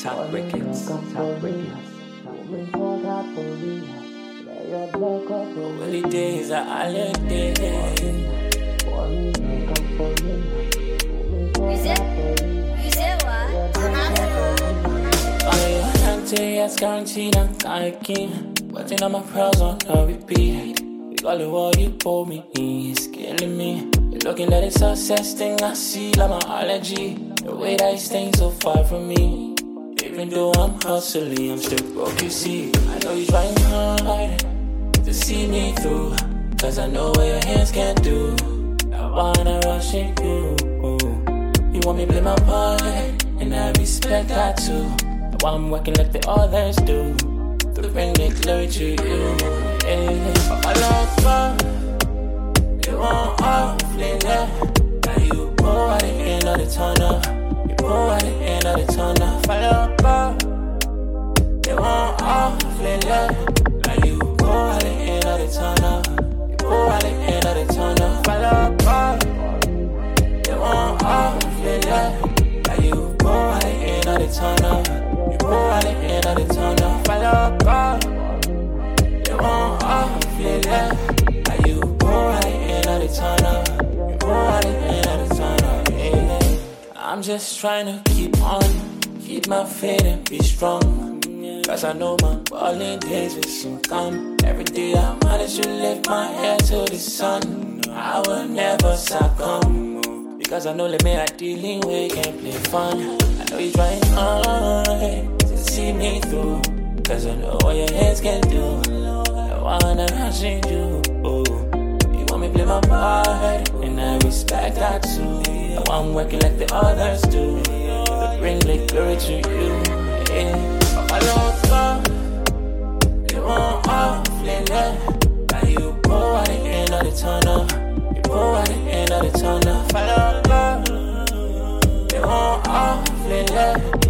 Top Records. Only days are holiday. You said what? I can't tell you it's guaranteed I'm taking. Putting on my pearls on a repeat. You call it what you pull me, it's killing me. You're looking at the success thing I see like my allergy. The way that you staying so far from me. Even though I'm hustling, I'm still broke, you see. I know you're trying hard to see me through, cause I know what your hands can do. I wanna rush in you. You want me to play my part, and I respect that too. Now I'm working like the others do, to bring the glory to you. I love you, you won't awfully let. Now you go at the end of the tunnel. You go at the end of the tunnel. Follow up, you won't awfully let. Now you go at the end of the tunnel. You go at the end of the tunnel. Follow up, you won't awfully let. Now you go at the end of the tunnel. You go at the end of the tunnel. Follow up, you won't awfully let. Now you go at the end of the tunnel. You go at the end of the tunnel. Yeah. I'm just trying to keep on, keep my faith and be strong. Cause I know my falling days will soon come. Every day I manage to lift my head to the sun. I will never succumb, because I know that me I dealing with can't play fun. I know you're trying hard to see me through, cause I know what your hands can do. I wanna rush in you. You want me to play my part, and I respect that too. Now I'm working like the others do, to bring the glory to you. Yeah. I love you, you won't awfully let. Now you go at the end of the tunnel. You go at the end of the tunnel. Follow up, you won't awfully let.